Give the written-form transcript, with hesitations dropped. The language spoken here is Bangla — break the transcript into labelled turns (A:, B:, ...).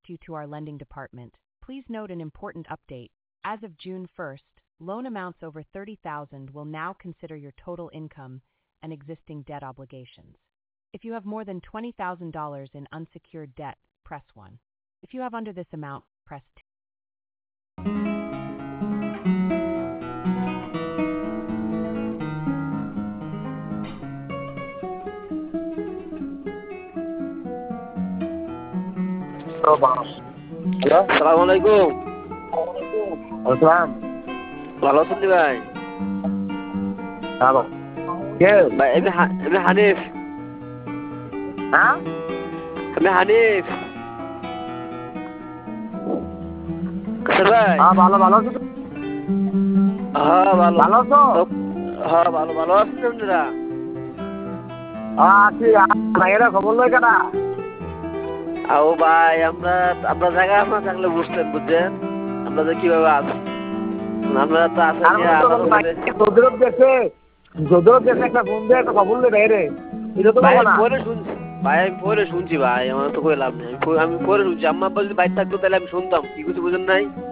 A: direct you to our lending department. Please note an important update. As of June 1st, loan amounts over $30,000 will now consider your total income and existing debt obligations. If you have more than $20,000 in unsecured debt, press 1. If you have under this amount, press 2.
B: Hello, আসসালামু আলাইকুম।
C: আসসালাম।
B: ভালো আছেন ভাই?
C: হ্যালো, কে
B: ভাই? আমি হানিফ।
C: হ্যাঁ,
B: আমি হানিফ। কাসের ভাই?
C: হ্যাঁ, ভালো ভালো আছো?
B: হ্যাঁ ভালো।
C: ভালো আছো?
B: হ্যাঁ ভালো ভালো আছেন আপনারা?
C: আছি। ভাইয়েরা খবর লয় কেনা?
B: আও ভাই, আমরা জায়গা আপনার থাকলে বুঝছেন আমরা যে কিভাবে আছি। আমরা তো আছি
C: যদুরব দেশে একটা ফোন দিয়ে একটা খবর লই ভাইরে। এটা তো
B: ভাই
C: বলো না।
B: আমি পরে শুনছি ভাই, আমার তো কই লাভ নেই। আমি পরে শুনছি। আম্মা আব্বা যদি বাইরে থাকতো তাহলে আমি শুনতাম। কি কিছু বুঝেন নাই?